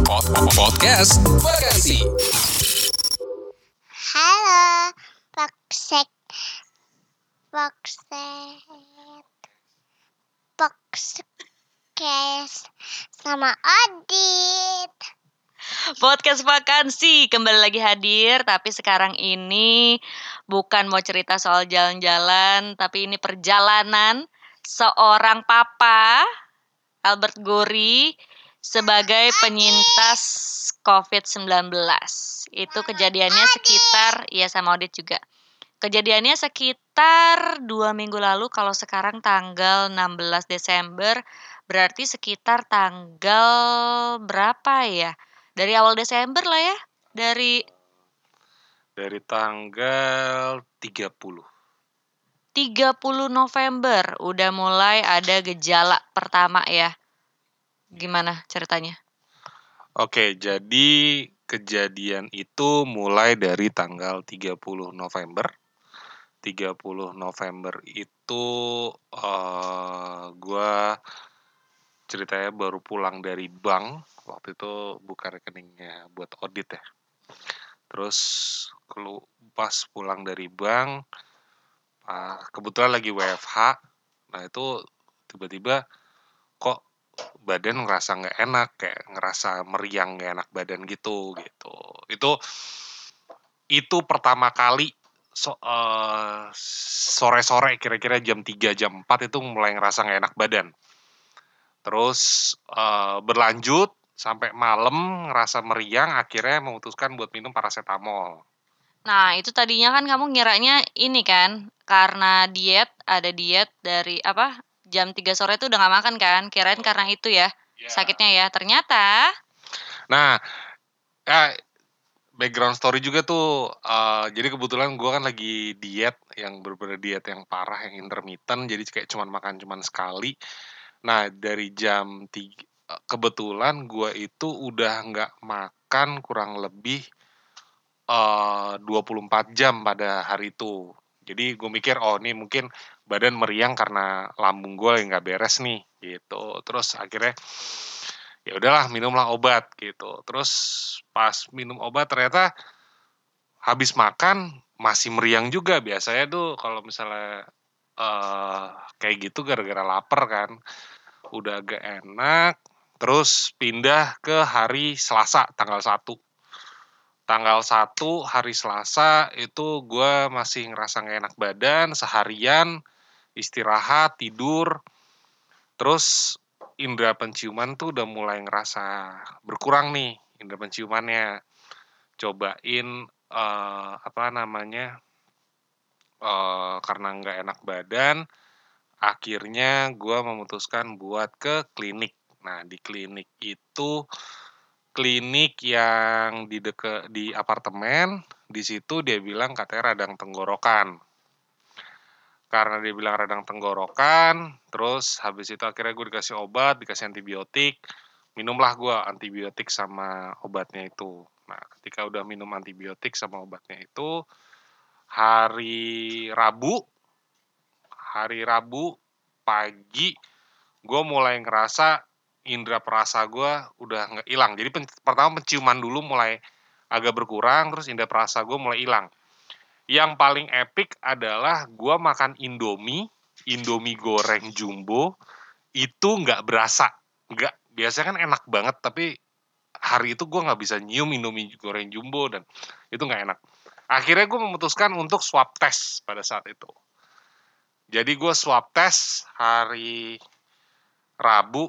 Podcast Vakansi. Halo, Boxet, Boxet, Boxcast sama Adit. Podcast Vakansi kembali lagi hadir, tapi sekarang ini bukan mau cerita soal jalan-jalan, tapi ini perjalanan seorang papa, Albert Gori, sebagai penyintas COVID-19. Itu kejadiannya sekitar, ya sama Audit juga. Kejadiannya sekitar 2 minggu lalu, kalau sekarang tanggal 16 Desember, berarti sekitar tanggal berapa ya? Dari awal Desember lah ya, dari tanggal 30. 30 November udah mulai ada gejala pertama ya. Gimana ceritanya? Oke, jadi kejadian itu mulai dari tanggal 30 November. 30 November itu gue ceritanya baru pulang dari bank. Waktu itu buka rekeningnya buat audit ya. Terus pas pulang dari bank, kebetulan lagi WFH. Nah itu tiba-tiba kok badan ngerasa nggak enak, kayak ngerasa meriang, nggak enak badan gitu. Itu pertama kali sore-sore kira-kira jam 3, jam 4 itu mulai ngerasa nggak enak badan. Terus berlanjut sampai malam ngerasa meriang, akhirnya memutuskan buat minum paracetamol. Nah, itu tadinya kan kamu ngiranya ini kan, karena ada diet dari jam 3 sore itu udah gak makan kan, kirain karena itu ya, sakitnya ya. Ternyata Nah, background story juga tuh, jadi kebetulan gue kan lagi diet, yang bener-bener diet yang parah, yang intermittent, jadi kayak makan sekali. Nah, dari jam 3, kebetulan gue itu udah nggak makan kurang lebih 24 jam pada hari itu. Jadi gue mikir, oh ini mungkin badan meriang karena lambung gue yang nggak beres nih, gitu. Terus akhirnya ya udahlah, minumlah obat gitu. Terus pas minum obat ternyata habis makan masih meriang juga. Biasanya tuh kalau misalnya kayak gitu gara-gara lapar kan, udah agak enak. Terus pindah ke hari Selasa tanggal 1. Tanggal 1 hari Selasa itu gue masih ngerasa gak enak badan seharian, istirahat, tidur. Terus indera penciuman tuh udah mulai ngerasa berkurang nih, indera penciumannya. Cobain karena gak enak badan, akhirnya gue memutuskan buat ke klinik. Nah, di klinik itu klinik yang di apartemen, di situ dia bilang katanya radang tenggorokan. Karena dia bilang radang tenggorokan, terus habis itu akhirnya gue dikasih obat, dikasih antibiotik. Minumlah gue antibiotik sama obatnya itu. Nah, ketika udah minum antibiotik sama obatnya itu, hari Rabu pagi, gue mulai ngerasa indera perasa gue udah nggak hilang. Jadi pertama penciuman dulu mulai agak berkurang, terus indera perasa gue mulai hilang. Yang paling epic adalah gue makan Indomie goreng jumbo, itu nggak berasa. Nggak, biasanya kan enak banget, tapi hari itu gue nggak bisa nyium Indomie goreng jumbo, dan itu nggak enak. Akhirnya gue memutuskan untuk swab test pada saat itu. Jadi gue swab test hari Rabu,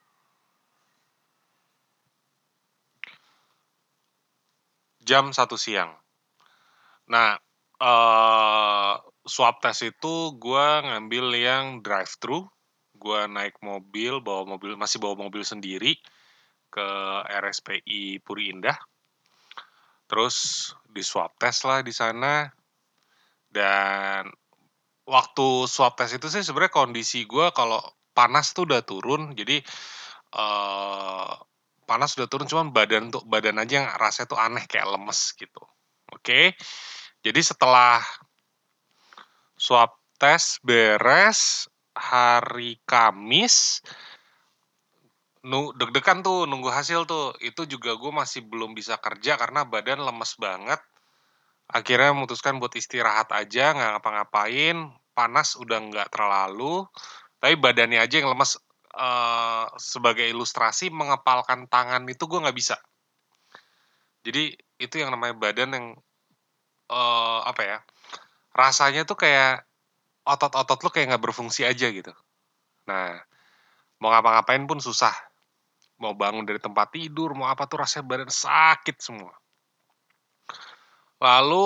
jam 1 siang. Nah, swab test itu gue ngambil yang drive-thru. Gue naik mobil, masih bawa mobil sendiri ke RSPI Puri Indah. Terus di swab test lah di sana. Dan waktu swab test itu sih sebenarnya kondisi gue kalau panas tuh udah turun. Jadi panas udah turun, cuman badan aja yang rasanya tuh aneh, kayak lemes gitu. Oke. Jadi setelah swab test beres hari Kamis, deg-degan tuh nunggu hasil tuh. Itu juga gue masih belum bisa kerja karena badan lemes banget. Akhirnya memutuskan buat istirahat aja, nggak ngapa-ngapain. Panas udah nggak terlalu, tapi badannya aja yang lemes. Sebagai ilustrasi, mengepalkan tangan itu gue nggak bisa. Jadi itu yang namanya badan yang apa ya? Rasanya tuh kayak otot-otot lu kayak nggak berfungsi aja gitu. Nah, mau ngapa-ngapain pun susah. Mau bangun dari tempat tidur, mau apa tuh rasanya badan sakit semua. Lalu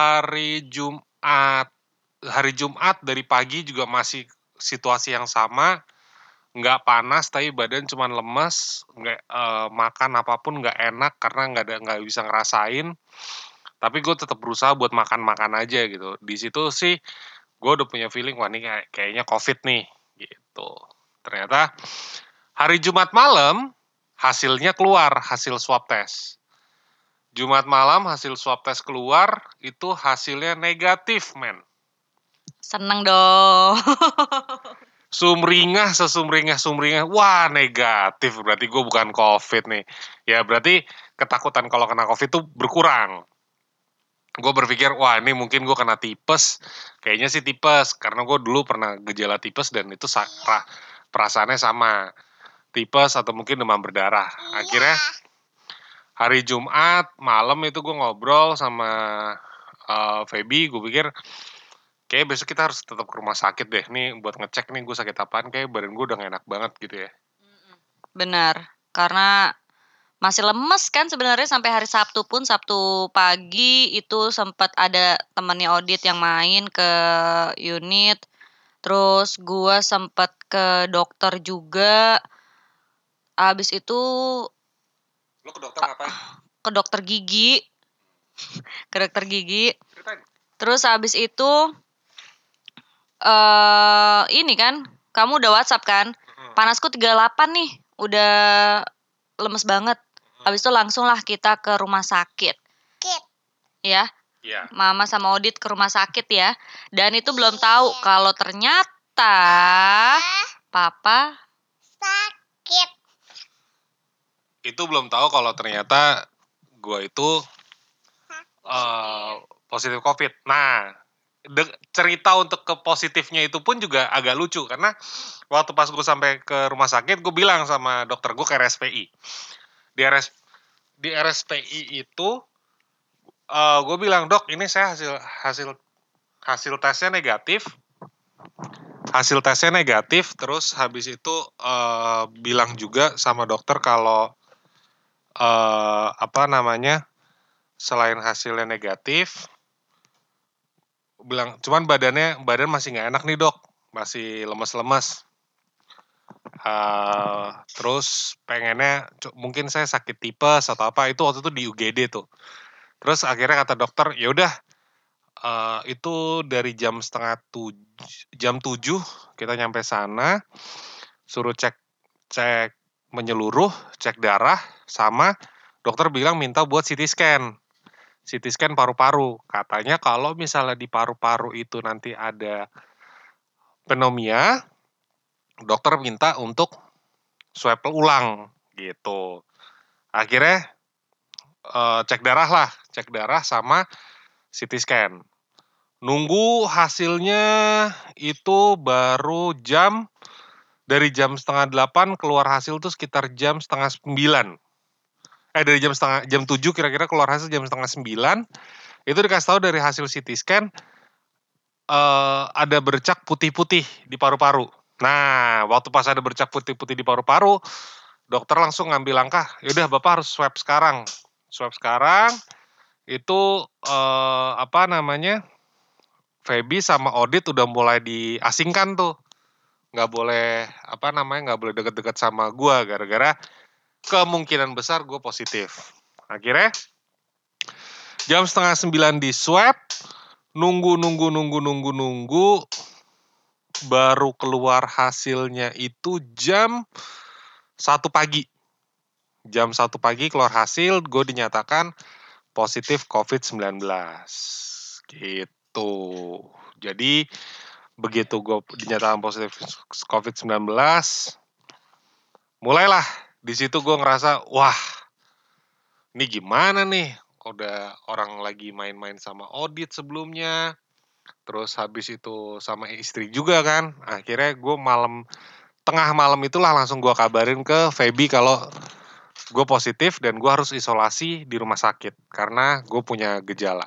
hari Jumat dari pagi juga masih situasi yang sama, nggak panas tapi badan cuman lemes, nggak makan apapun nggak enak karena nggak bisa ngerasain. Tapi gue tetap berusaha buat makan aja gitu. Di situ sih gue udah punya feeling wah ini kayaknya COVID nih gitu. Ternyata hari Jumat malam hasilnya keluar, hasil swab test. Jumat malam hasil swab test keluar, itu hasilnya negatif, men. Seneng dong. Sumringah. Wah, negatif. Berarti gue bukan COVID nih. Ya, berarti ketakutan kalau kena COVID itu berkurang. Gue berpikir, wah ini mungkin gue kena tipes. Kayaknya sih tipes, karena gue dulu pernah gejala tipes dan itu perasaannya sama. Tipes atau mungkin demam berdarah. Akhirnya hari Jumat malam itu gue ngobrol sama Feby, gue pikir kayak besok kita harus tetap ke rumah sakit deh nih buat ngecek nih gue sakit apaan, kayak badan gue udah gak enak banget gitu ya. Benar, karena masih lemes kan sebenarnya sampai hari Sabtu pun, Sabtu pagi itu sempat ada temannya Audit yang main ke unit. Terus gua sempat ke dokter juga. Habis itu Lo ke dokter ngapain? ke dokter gigi. Ke dokter gigi. Ceritain. Terus habis itu ini kan, kamu udah WhatsApp kan? Panasku 38 nih, udah lemes banget. Habis itu langsung lah kita ke rumah sakit. Ya, Iya. Mama sama Audit ke rumah sakit ya. Dan itu belum tahu kalau ternyata Papa sakit. Itu belum tahu kalau ternyata gue itu positif COVID. Nah, cerita untuk ke positifnya itu pun juga agak lucu karena waktu pas gue sampai ke rumah sakit, gue bilang sama dokter gue ke RSPI. Di RSPI itu gue bilang, dok ini saya hasil tesnya negatif. Hasil tesnya negatif, terus habis itu bilang juga sama dokter kalau selain hasilnya negatif, bilang cuman badan masih nggak enak nih dok, masih lemes-lemes. Terus pengennya mungkin saya sakit tipes atau apa, itu waktu itu di UGD tuh. Terus akhirnya kata dokter, ya udah itu dari jam 7 kita nyampe sana, suruh cek menyeluruh, cek darah, sama dokter bilang minta buat CT scan paru-paru. Katanya kalau misalnya di paru-paru itu nanti ada pneumonia, dokter minta untuk swab ulang gitu. Akhirnya cek darah sama CT scan. Nunggu hasilnya itu baru dari jam 7:30 keluar hasil tuh sekitar jam 8:30. Dari jam 7 kira-kira keluar hasil jam 8:30. Itu dikasih tahu dari hasil CT scan ada bercak putih-putih di paru-paru. Nah, waktu pas ada bercak putih-putih di paru-paru, dokter langsung ngambil langkah, yaudah Bapak harus swab sekarang. Swab sekarang, itu Feby sama Audit udah mulai diasingkan tuh. Nggak boleh deket-deket sama gue gara-gara kemungkinan besar gue positif. Akhirnya jam 8:30 di swab, nunggu baru keluar hasilnya itu jam 1 pagi. Jam 1 pagi keluar hasil, gue dinyatakan positif COVID-19 gitu. Jadi begitu gue dinyatakan positif COVID-19, mulailah di situ gue ngerasa, wah, ini gimana nih? Udah orang lagi main-main sama Odit sebelumnya, terus habis itu sama istri juga kan. Akhirnya gue tengah malam itulah langsung gue kabarin ke Feby kalau gue positif dan gue harus isolasi di rumah sakit karena gue punya gejala.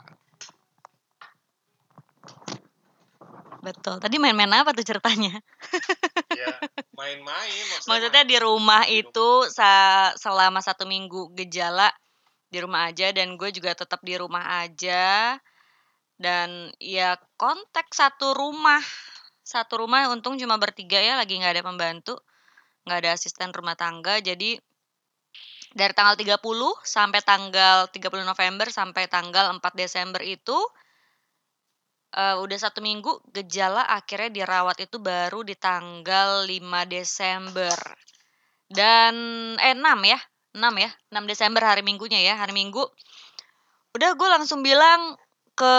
Betul. Tadi main-main apa tuh ceritanya? Ya, main-main Maksudnya di rumah itu selama 1 minggu gejala di rumah aja, dan gue juga tetap di rumah aja. Dan ya kontak satu rumah untung cuma bertiga ya, lagi nggak ada pembantu, nggak ada asisten rumah tangga. Jadi dari tanggal 30 sampai tanggal 30 November sampai tanggal 4 Desember itu udah 1 minggu gejala, akhirnya dirawat itu baru di tanggal 5 Desember. Dan 6 Desember hari Minggunya ya, hari Minggu. Udah gue langsung bilang ke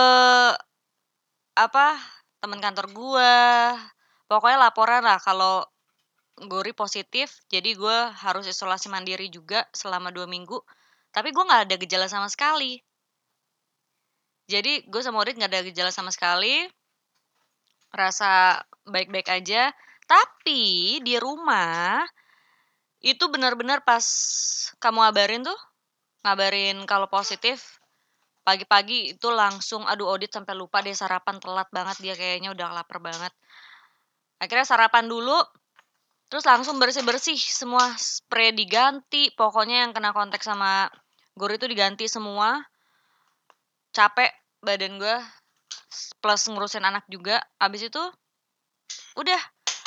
teman kantor gue, pokoknya laporan lah kalau Gori positif, jadi gue harus isolasi mandiri juga selama 2 minggu. Tapi gue nggak ada gejala sama sekali. Jadi gue sama Odit nggak ada gejala sama sekali, rasa baik-baik aja. Tapi di rumah itu benar-benar pas kamu ngabarin kalau positif, pagi-pagi itu langsung, aduh Odit sampai lupa deh sarapan, telat banget dia kayaknya, udah lapar banget. Akhirnya sarapan dulu, terus langsung bersih-bersih semua, spray diganti, pokoknya yang kena kontak sama Gori itu diganti semua. Capek badan gue, plus ngurusin anak juga. Abis itu udah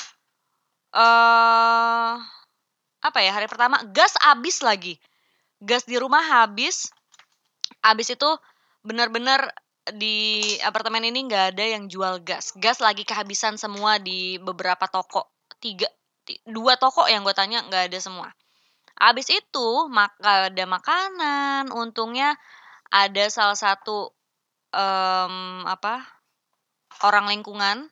hari pertama gas habis lagi. Gas di rumah habis. Abis itu benar-benar di apartemen ini nggak ada yang jual gas. Gas lagi kehabisan semua di beberapa toko. 2 toko yang gue tanya nggak ada semua. Abis itu ada makanan. Untungnya ada salah satu orang lingkungan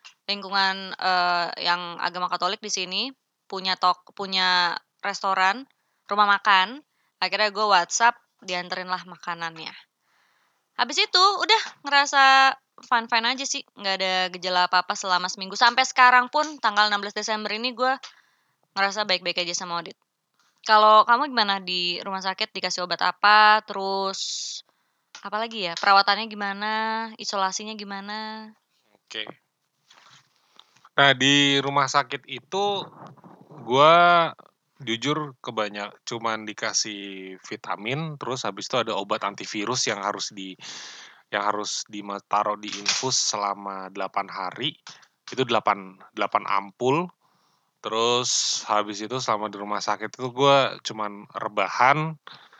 yang agama Katolik di sini punya restoran, rumah makan. Akhirnya gue WhatsApp, dianterin lah makanannya. Habis itu udah ngerasa fine aja sih, nggak ada gejala apa-apa selama seminggu. Sampai sekarang pun tanggal 16 Desember ini gue ngerasa baik-baik aja sama Odit. Kalau kamu gimana di rumah sakit, dikasih obat apa, terus apa lagi ya, perawatannya gimana, isolasinya gimana? Oke. Nah, di rumah sakit itu gue jujur cuman dikasih vitamin, terus habis itu ada obat antivirus yang harus ditaruh di infus selama 8 hari. Itu 8 ampul. Terus habis itu selama di rumah sakit itu gue cuman rebahan.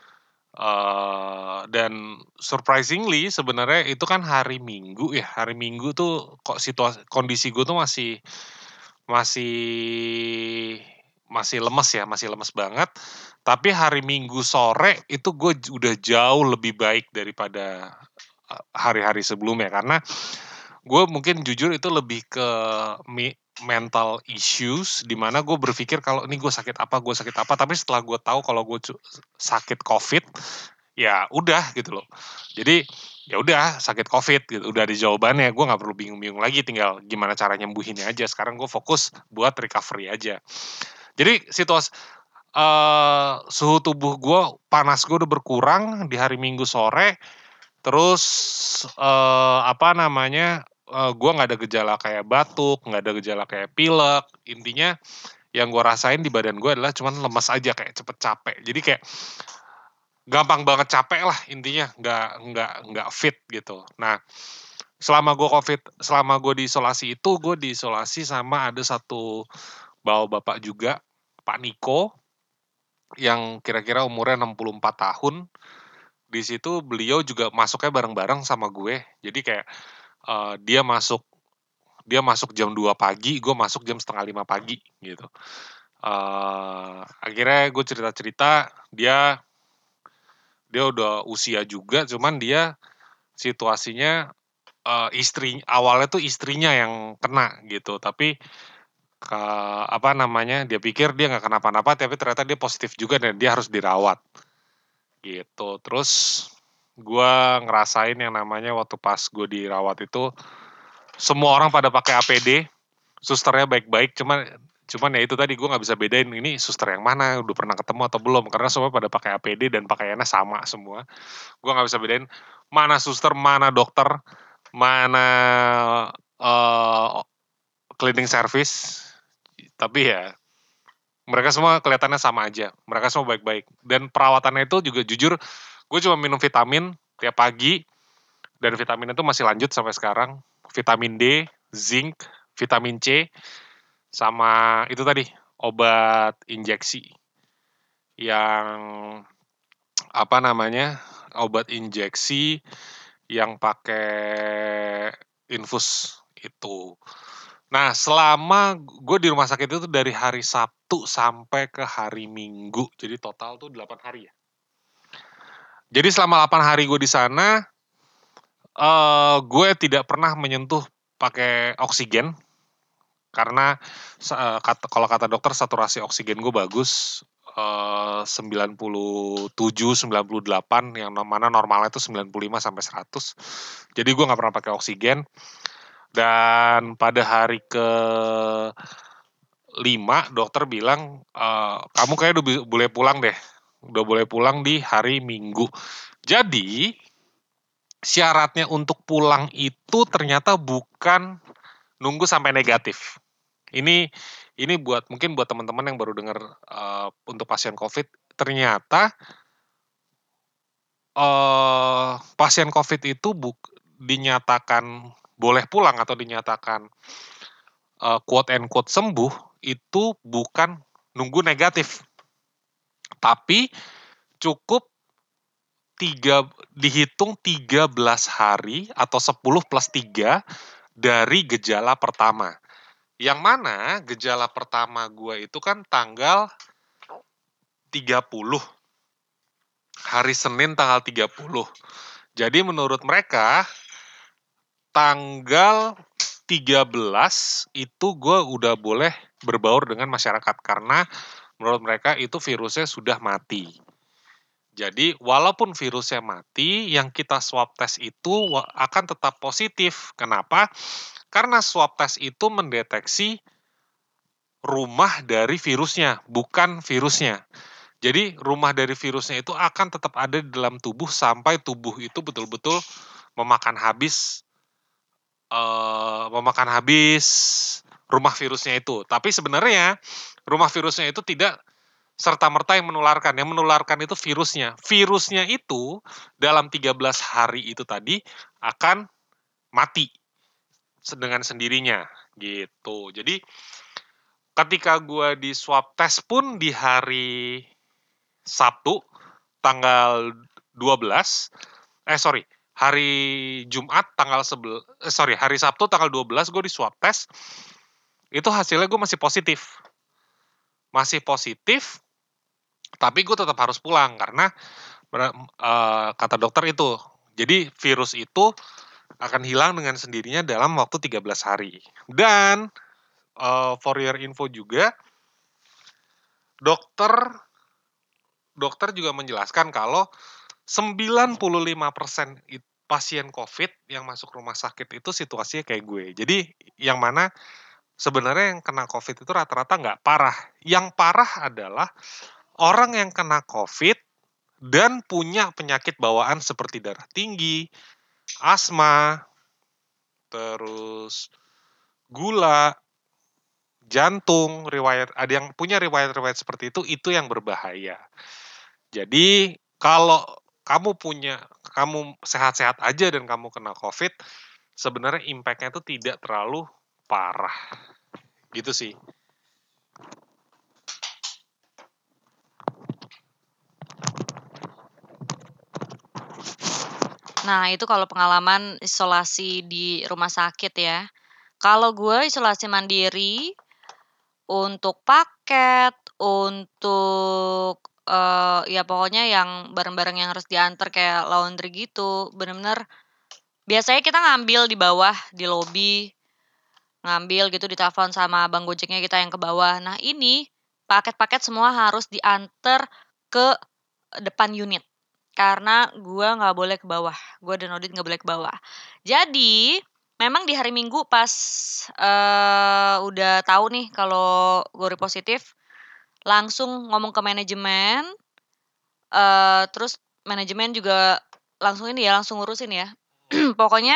Dan surprisingly sebenarnya itu kan hari Minggu ya. Hari Minggu tuh kok kondisi gue tuh masih lemes banget. Tapi hari Minggu sore itu gue udah jauh lebih baik daripada hari-hari sebelumnya, karena gue mungkin jujur itu lebih ke mental issues, di mana gue berpikir kalau ini gue sakit apa, tapi setelah gue tahu kalau gue sakit COVID, ya udah gitu loh. Jadi ya udah sakit COVID gitu, udah ada jawabannya, gue nggak perlu bingung-bingung lagi, tinggal gimana cara nyembuhinnya aja. Sekarang gue fokus buat recovery aja. Jadi suhu tubuh gue, panas gue udah berkurang di hari Minggu sore. Terus gue nggak ada gejala kayak batuk, nggak ada gejala kayak pilek. Intinya yang gue rasain di badan gue adalah cuman lemas aja, kayak cepet capek. Jadi kayak gampang banget capek lah intinya, nggak fit gitu. Nah, selama gue diisolasi itu, gue diisolasi sama ada satu bapak juga, Pak Niko, yang kira-kira umurnya 64 tahun. Di situ beliau juga masuknya bareng-bareng sama gue. Jadi kayak dia masuk jam 2 pagi, gue masuk jam setengah 5 pagi gitu. Akhirnya gue cerita-cerita, dia udah usia juga, cuman dia situasinya awalnya tuh istrinya yang kena gitu, tapi dia pikir dia nggak kenapa-napa, tapi ternyata dia positif juga dan dia harus dirawat gitu. Terus gue ngerasain yang namanya waktu pas gue dirawat itu semua orang pada pakai APD, susternya baik-baik, cuman ya itu tadi gue nggak bisa bedain ini suster yang mana, udah pernah ketemu atau belum, karena semua pada pakai APD dan pakaiannya sama semua. Gue nggak bisa bedain mana suster, mana dokter, mana cleaning service, tapi ya mereka semua kelihatannya sama aja. Mereka semua baik-baik. Dan perawatannya itu juga jujur, gue cuma minum vitamin tiap pagi, dan vitamin itu masih lanjut sampai sekarang. Vitamin D, zinc, vitamin C, sama itu tadi, obat injeksi. Yang, obat injeksi yang pakai infus itu. Nah, selama gue di rumah sakit itu dari hari Sabtu sampai ke hari Minggu. Jadi total tuh 8 hari ya. Jadi selama 8 hari gue di sana, gue tidak pernah menyentuh pakai oksigen. Karena kalau kata dokter saturasi oksigen gue bagus. 97, 98, yang mana normalnya itu 95 sampai 100. Jadi gue nggak pernah pakai oksigen. Dan pada hari ke 5 dokter bilang kamu kayak udah boleh pulang deh. Udah boleh pulang di hari Minggu. Jadi syaratnya untuk pulang itu ternyata bukan nunggu sampai negatif. Ini mungkin buat teman-teman yang baru dengar untuk pasien COVID, ternyata pasien COVID itu dinyatakan boleh pulang atau dinyatakan quote and quote sembuh itu bukan nunggu negatif, tapi cukup dihitung 13 hari atau 10 plus 3 dari gejala pertama. Yang mana gejala pertama gue itu kan tanggal 30. Hari Senin tanggal 30. Jadi menurut mereka tanggal 13 itu gue udah boleh berbaur dengan masyarakat karena menurut mereka itu virusnya sudah mati. Jadi walaupun virusnya mati, yang kita swab test itu akan tetap positif. Kenapa? Karena swab test itu mendeteksi rumah dari virusnya, bukan virusnya. Jadi rumah dari virusnya itu akan tetap ada di dalam tubuh sampai tubuh itu betul-betul memakan habis rumah virusnya itu. Tapi sebenarnya rumah virusnya itu tidak serta-merta yang menularkan. Yang menularkan itu virusnya. Virusnya itu dalam 13 hari itu tadi akan mati dengan sendirinya gitu. Jadi ketika gue di swab test pun di hari Sabtu tanggal 12, hari Jumat hari Sabtu tanggal 12 gue di swab test, itu hasilnya gue masih positif. Tapi gue tetap harus pulang karena kata dokter itu, jadi virus itu akan hilang dengan sendirinya dalam waktu 13 hari. Dan for your info juga, dokter juga menjelaskan kalau 95% pasien COVID yang masuk rumah sakit itu situasinya kayak gue. Jadi yang mana sebenarnya yang kena COVID itu rata-rata nggak parah. Yang parah adalah orang yang kena COVID dan punya penyakit bawaan seperti darah tinggi, asma, terus gula, jantung, ada yang punya riwayat-riwayat seperti itu yang berbahaya. Jadi kalau kamu sehat-sehat aja dan kamu kena COVID, sebenarnya impact-nya itu tidak terlalu parah. Gitu sih. Nah, itu kalau pengalaman isolasi di rumah sakit ya. Kalau gue isolasi mandiri, untuk paket, untuk, ya pokoknya yang barang-barang yang harus diantar kayak laundry gitu, bener-bener biasanya kita ngambil di bawah, di lobi, ngambil gitu ditelepon sama abang Gojeknya kita yang ke bawah. Nah ini paket-paket semua harus diantar ke depan unit karena gua nggak boleh ke bawah. Gua dan Odit nggak boleh ke bawah. Jadi memang di hari Minggu pas udah tahu nih kalau Gori positif, langsung ngomong ke manajemen. Terus manajemen juga langsung ini ya, langsung ngurusin ya. Pokoknya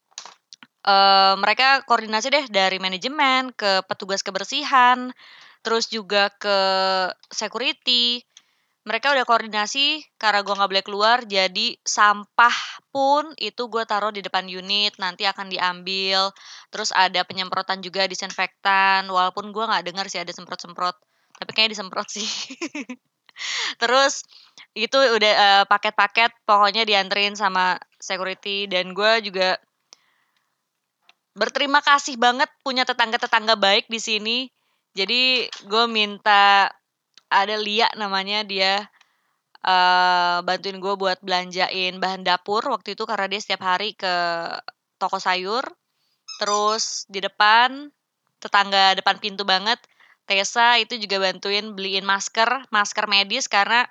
mereka koordinasi deh dari manajemen ke petugas kebersihan, terus juga ke security. Mereka udah koordinasi karena gua nggak boleh keluar, jadi sampah pun itu gue taruh di depan unit, nanti akan diambil. Terus ada penyemprotan juga disinfektan, walaupun gua nggak dengar sih ada semprot-semprot, tapi kayaknya disemprot sih. Terus itu udah paket-paket pokoknya dianterin sama security dan gue juga berterima kasih banget punya tetangga-tetangga baik di sini. Jadi gue minta ada Lia namanya dia bantuin gue buat belanjain bahan dapur waktu itu karena dia setiap hari ke toko sayur. Terus di depan tetangga depan pintu banget Tessa itu juga bantuin beliin masker medis karena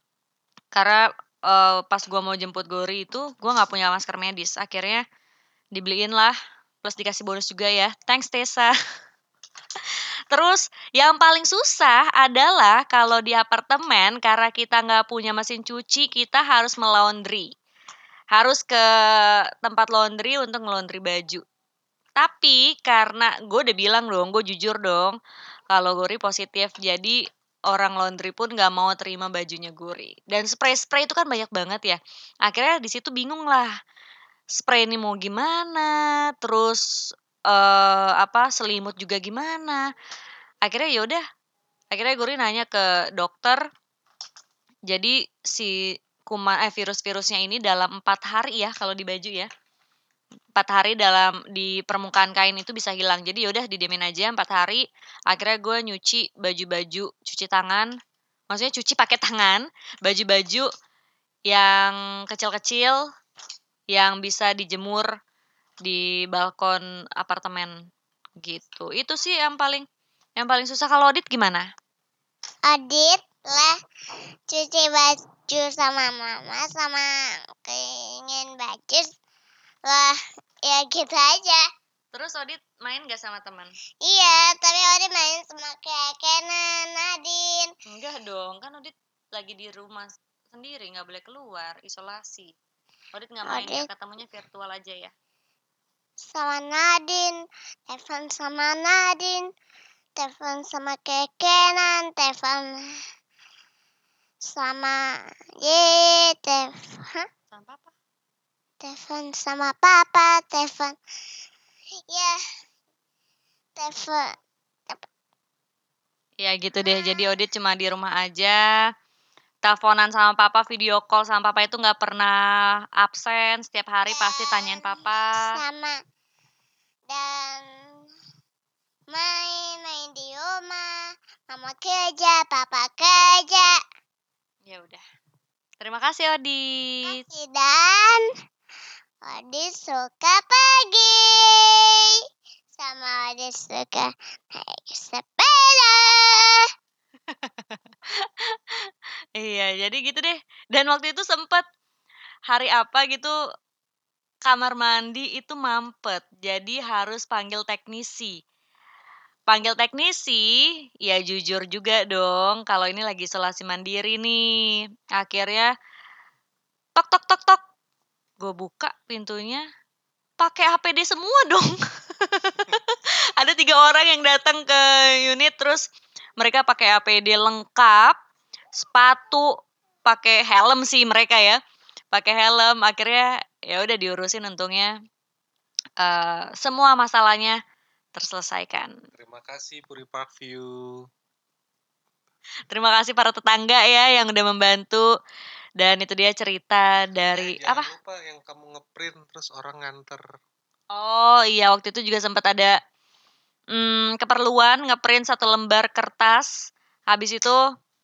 pas gue mau jemput Gori itu gue nggak punya masker medis. Akhirnya dibeliin lah plus dikasih bonus juga ya. Thanks Tessa. Terus yang paling susah adalah kalau di apartemen karena kita nggak punya mesin cuci, kita harus melaundry. Harus ke tempat laundry untuk nge-laundry baju. Tapi karena gue udah bilang dong, gue jujur dong, kalau Gori positif, jadi orang laundry pun nggak mau terima bajunya Gori. Dan spray-spray itu kan banyak banget ya. Akhirnya di situ bingung lah, spray ini mau gimana, terus selimut juga gimana. Akhirnya yaudah, akhirnya Gori nanya ke dokter, jadi si virus-virusnya ini dalam 4 hari ya kalau di baju ya. 4 hari di permukaan kain itu bisa hilang. Jadi yaudah didiemin aja 4 hari. Akhirnya gue nyuci baju-baju, cuci tangan. Maksudnya cuci pakai tangan, baju-baju yang kecil-kecil yang bisa dijemur di balkon apartemen gitu. Itu sih yang paling susah. Kalau Odit gimana? Adit lah cuci baju sama mama sama keingin baju lah ya gitu aja. Terus Odit main gak sama teman? Iya, tapi Odit main sama Kenan, Nadine. Enggak dong, kan Odit lagi di rumah sendiri, nggak boleh keluar, isolasi. Odit nggak main ya, ketemunya virtual aja ya? Sama Nadine, telepon sama Nadine, telepon sama Kenan, telepon sama Sama papa? Telepon sama papa, telepon ya, telepon. Ya gitu deh, jadi Odit cuma di rumah aja, teleponan sama papa, video call sama papa itu nggak pernah absen, setiap hari pasti tanyain papa. Sama dan main di rumah, mama kerja, papa kerja. Ya udah. Terima kasih Odit. Dan Odit suka pergi. Sama Odit suka naik sepeda. Iya, jadi gitu deh. Dan waktu itu sempet hari apa gitu kamar mandi itu mampet. Jadi harus panggil teknisi. Panggil teknisi, ya jujur juga dong kalau ini lagi isolasi mandiri nih. Akhirnya tok tok tok tok. Gue buka pintunya, pakai APD semua dong. Ada 3 orang yang datang ke unit terus mereka pakai APD lengkap, sepatu, pakai helm sih mereka ya. Pakai helm, akhirnya ya udah diurusin untungnya. Semua masalahnya terselesaikan. Terima kasih Puri Parkview. Terima kasih para tetangga ya yang udah membantu. Dan itu dia cerita dari Jangan apa? lupa yang kamu ngeprint terus orang nganter. Oh iya, waktu itu juga sempat ada keperluan ngeprint 1 lembar kertas. Habis itu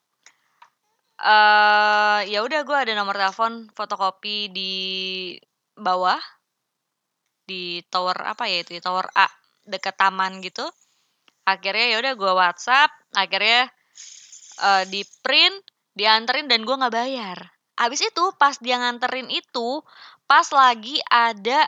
ya udah gue ada nomor telepon fotokopi di bawah di tower apa ya itu ya, tower A. deket taman gitu. Akhirnya ya udah gue WhatsApp, akhirnya di print, dianterin dan gue nggak bayar. Abis itu pas dia nganterin itu, pas lagi ada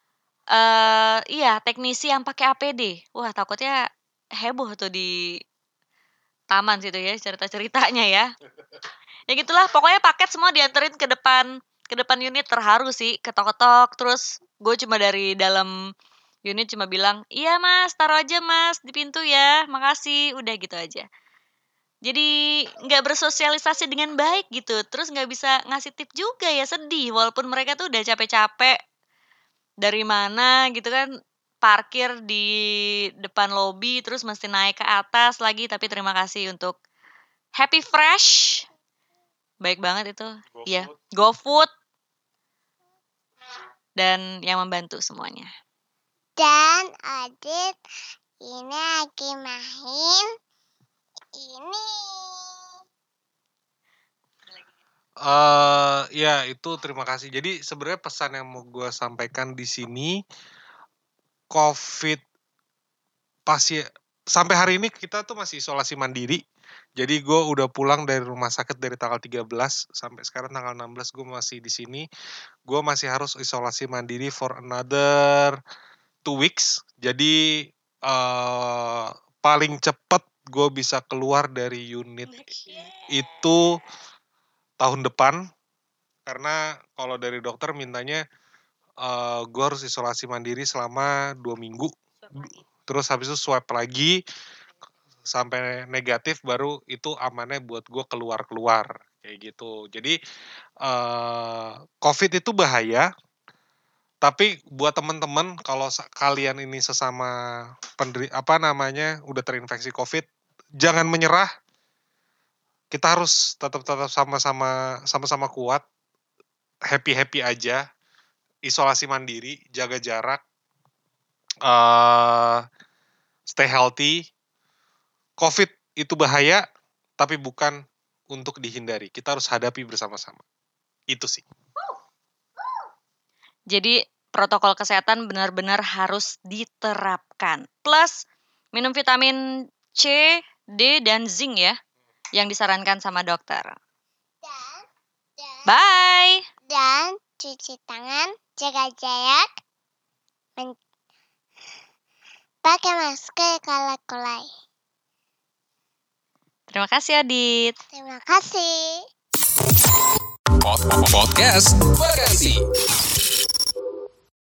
teknisi yang pakai APD. Wah, takutnya heboh tuh di taman situ ya cerita-ceritanya ya. Ya gitulah, pokoknya paket semua dianterin ke depan unit. Terharu sih, ketok-ketok, terus gue cuma dari dalam unit cuma bilang, "Iya Mas, taruh aja Mas di pintu ya. Makasih." Udah gitu aja. Jadi nggak bersosialisasi dengan baik gitu. Terus nggak bisa ngasih tip juga ya, sedih. Walaupun mereka tuh udah capek-capek dari mana gitu kan, parkir di depan lobi terus mesti naik ke atas lagi. Tapi terima kasih untuk Happy Fresh. Baik banget itu. Iya, GoFood. Dan yang membantu semuanya. Dan Adit ini lagi main ini. Ya itu terima kasih. Jadi sebenarnya pesan yang mau gue sampaikan di sini, COVID sampai hari ini kita tuh masih isolasi mandiri. Jadi gue udah pulang dari rumah sakit dari tanggal 13 sampai sekarang tanggal 16 gue masih di sini. Gue masih harus isolasi mandiri for another 2 weeks. Jadi paling cepat gue bisa keluar dari unit itu tahun depan. Karena kalau dari dokter mintanya gue harus isolasi mandiri selama 2 minggu. Terus habis itu swab lagi sampai negatif, baru itu amannya buat gue keluar kayak gitu. Jadi COVID itu bahaya, tapi buat teman-teman kalau kalian ini sesama udah terinfeksi COVID, jangan menyerah. Kita harus tetap sama-sama kuat, happy aja, isolasi mandiri, jaga jarak, stay healthy. COVID itu bahaya, tapi bukan untuk dihindari. Kita harus hadapi bersama-sama. Itu sih. Jadi protokol kesehatan benar-benar harus diterapkan. Plus minum vitamin C, D, dan zinc ya, yang disarankan sama dokter. Bye. Dan cuci tangan, jaga jarak, pakai masker kalau keluar. Terima kasih Adit. Terima kasih. Podcast Vakansi.